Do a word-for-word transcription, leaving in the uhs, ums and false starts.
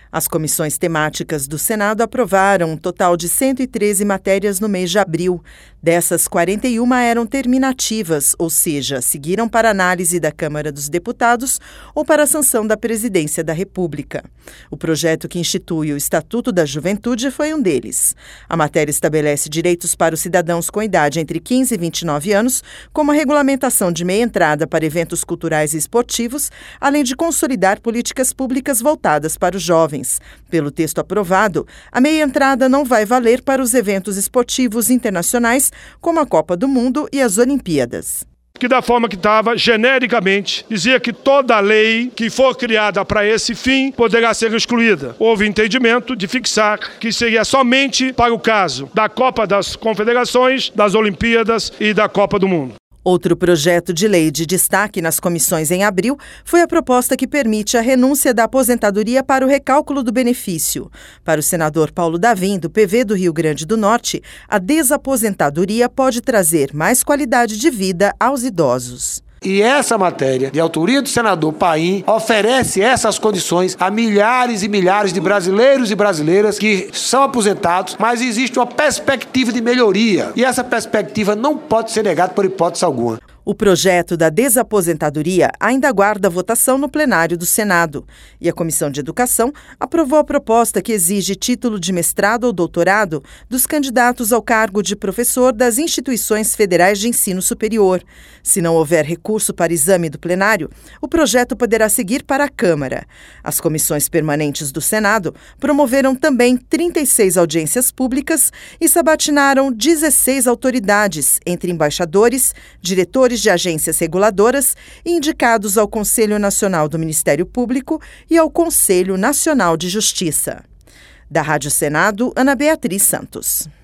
As comissões temáticas do Senado aprovaram um total de cento e treze matérias no mês de abril. Dessas, quarenta e uma eram terminativas, ou seja, seguiram para análise da Câmara dos Deputados ou para a sanção da Presidência da República. O projeto que institui o Estatuto da Juventude foi um deles. A matéria estabelece direitos para os cidadãos com idade entre quinze e vinte e nove anos, como a regulamentação de meia entrada para eventos culturais e esportivos, além de consolidar políticas públicas voltadas para os jovens. Pelo texto aprovado, a meia entrada não vai valer para os eventos esportivos internacionais, como a Copa do Mundo e as Olimpíadas. Que da forma que estava, genericamente, dizia que toda lei que for criada para esse fim poderá ser excluída. Houve entendimento de fixar que seria somente para o caso da Copa das Confederações, das Olimpíadas e da Copa do Mundo. Outro projeto de lei de destaque nas comissões em abril foi a proposta que permite a renúncia da aposentadoria para o recálculo do benefício. Para o senador Paulo Davim, do P V do Rio Grande do Norte, a desaposentadoria pode trazer mais qualidade de vida aos idosos. E essa matéria, de autoria do senador Paim, oferece essas condições a milhares e milhares de brasileiros e brasileiras que são aposentados, mas existe uma perspectiva de melhoria. E essa perspectiva não pode ser negada por hipótese alguma. O projeto da desaposentadoria ainda aguarda votação no plenário do Senado. E a Comissão de Educação aprovou a proposta que exige título de mestrado ou doutorado dos candidatos ao cargo de professor das instituições federais de ensino superior. Se não houver recurso para exame do plenário, o projeto poderá seguir para a Câmara. As comissões permanentes do Senado promoveram também trinta e seis audiências públicas e sabatinaram dezesseis autoridades, entre embaixadores, diretores de agências reguladoras e indicados ao Conselho Nacional do Ministério Público e ao Conselho Nacional de Justiça. Da Rádio Senado, Ana Beatriz Santos.